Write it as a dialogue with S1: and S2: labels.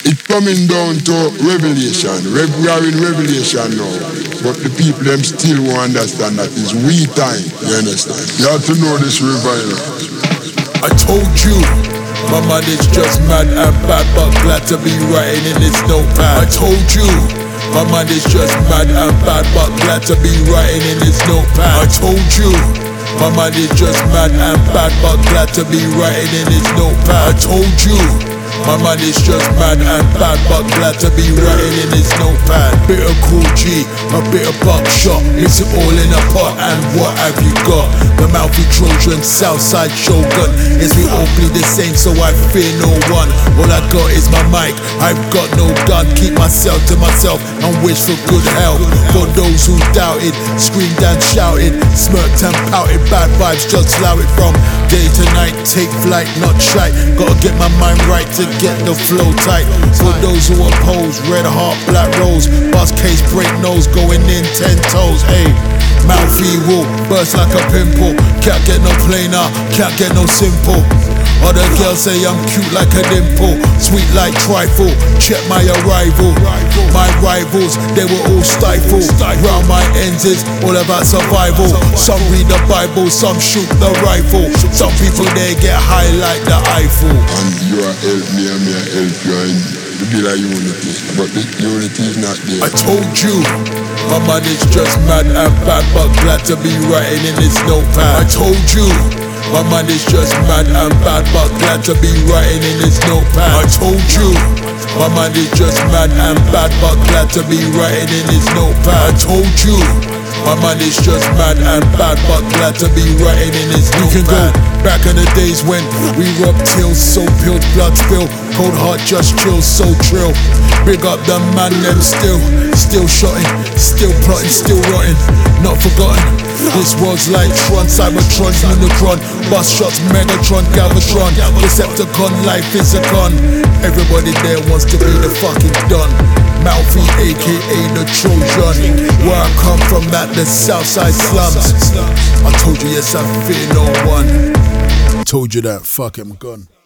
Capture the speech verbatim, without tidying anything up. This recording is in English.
S1: It's coming down to revelation. Rev we are in revelation now. But the people them still won't understand that it's we time. You understand? You have to know this revival.
S2: I told you, my man is just mad and bad, but glad to be writing in this notepad. I told you, my man is just mad and bad, but glad to be writing in this notepad. I told you, my man is just mad and bad, but glad to be writing in his notepad. I told you, my man is just mad and bad, but glad to be writing in his notepad. Bit of cool G, a bit of buckshot, mix it all in a pot, and what have you got? The mouthy Trojan, Southside Shogun. Yes, we all bleed the same, so I fear no one. All I got is my mic, I've got no gun. Keep myself to myself and wish for good health. For those who doubted, screamed and shouted, smirked and pouted, bad vibes, just allow it from day to night. Take flight, not shy. Gotta get my mind right to get the flow tight. For those who oppose, red heart, black rose, bust case, break nose, going in ten toes. Hey, mouthy wool, burst like a pimple. Can't get no plainer, can't get no simple. Other girls say I'm cute like a dimple, sweet like trifle. Check my arrival. My rivals, they were all stifled. Round my ends is all about survival. Some read the Bible, some shoot the rifle. Some people they get high like the Eiffel.
S1: And you are help me and me I help you, and we did a unity. But the unity is not there.
S2: I told you, my man is just mad and bad, but glad to be writing in his notepad. I told you, my man is just mad and bad, but glad to be writing in his notepad. I told you, my man is just mad and bad, but glad to be writing in his notepad. I told you, my man is just mad and bad, but glad to be writing in his notepad. You can go back in the days when we rubbed tills, so pilled, blood spill, cold heart just chill, so trill. Big up the man them still, still shotting, still plotting, still rotting, not forgotten. This world's like Tron, Cybertron, Unicron, bus shots, Megatron, Galvatron, Decepticon, life is a con. Everybody there wants to be the fucking Don. Mouthy, aka the Trojan. Where I come from, at the Southside slums. I told you, yes, I fear no one. Told you that, fuck him, gone.